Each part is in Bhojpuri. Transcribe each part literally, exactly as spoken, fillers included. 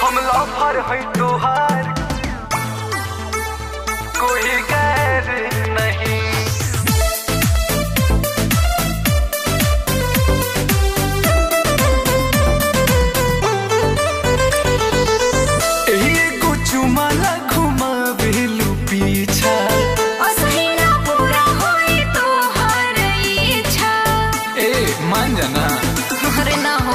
हम लवर है तोहार, कोई गैर नहीं। एगो चुमाला घुमावेलू पीछा, असहिना पूरा होई तोहर इच्छा। ए मान जाना अरे ना हो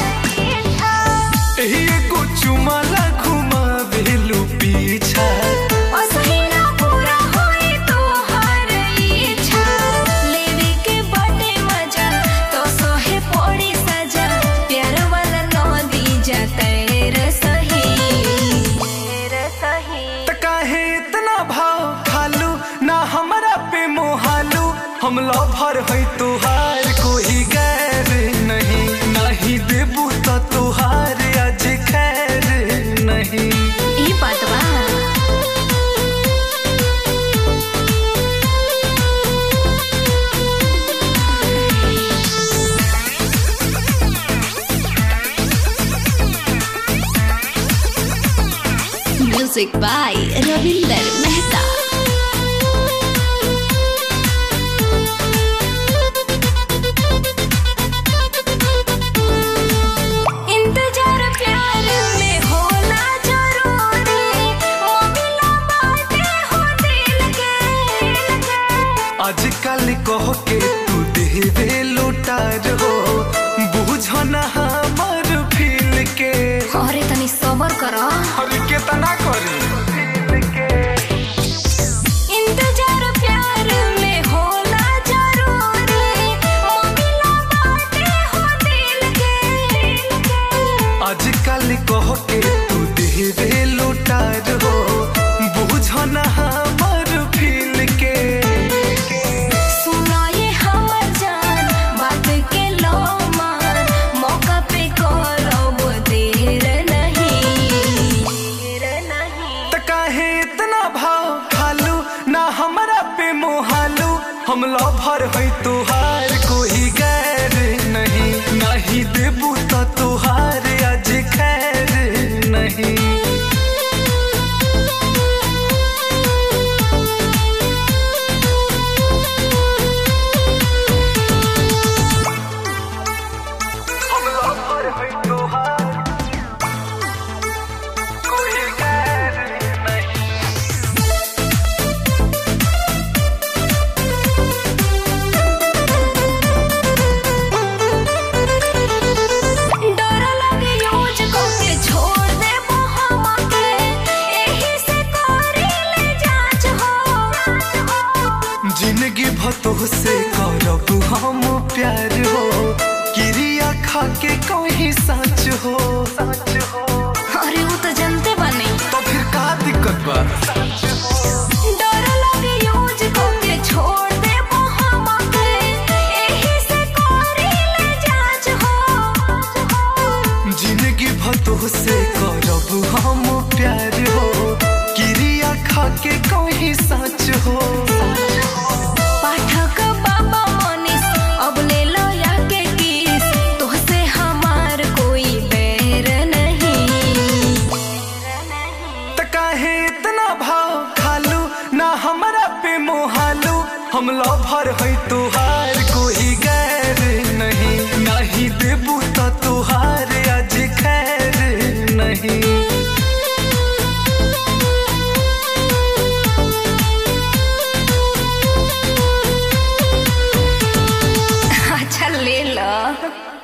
एगो चुमाला घुमावेलू पीछा, असहिना पूरा होई तोहर इच्छा। लेवे के बड़े मजा तो सोहे पड़ी सजा, प्यार वाला नदी जाते रे सही रे सही। त काहे इतना भाव खालू ना हमरा पे मोहालू। हम लवर है तोहार, कोई गैर नहीं। नहीं देबू त तोहार आज खैर नहीं। ई बात बा म्यूजिक बाय रविंदर मेहता। इंतजार प्यार में होला जरूरी, मोबिला बाटे हो दिल के। आजकल कह के तू देवे लुटार हो, बुझ ना हमर फील के। अरे तनी सबर करो, अरे केतना करी इंतजार प्यार में होला जरूरी, मोबिला बाटे हो दिल के। आजकल कह के तू देवे लुटार हो, बुझ ना हमर फील के। सुनो ये हमर जान बात के लो मान, मौका पे करो देर नहीं देर नहीं। त काहे इतना भाव खालू ना हमरा पे मोहालू। हम लवर है तोहार, कोई गैर नहीं। नहीं देबू त तोहार आज खैर नहीं। हम लवर है तोहार, कोई गैर नहीं। डर लगे यूज करके छोड़ दे मोहम्मा के, एही से करी ले जांच हो। जिंदगी भतो से करब हम प्यार हो, क्रिया खा के कहीं सच हो। सच हो अरे वो तो जानते बने। तो फिर का दिक्कत बा? डर लगे यूज करके छोड़ दे मोहम्मा के, एही से करी ले जांच हो। जिंदगी भतो से करब हम प्यार हो, क्रिया खा के कहीं सच हो। पाठक बाबा मनीष अब ले लो या के किस, तुहसे हमार कोई बैर नहीं। त काहे इतना भाव खालू ना हमरा पे मोहालू। हम लवर है तोहार, कोई गैर नहीं। नहीं देबू त तोहार आज खैर नहीं। अच्छा ले लो।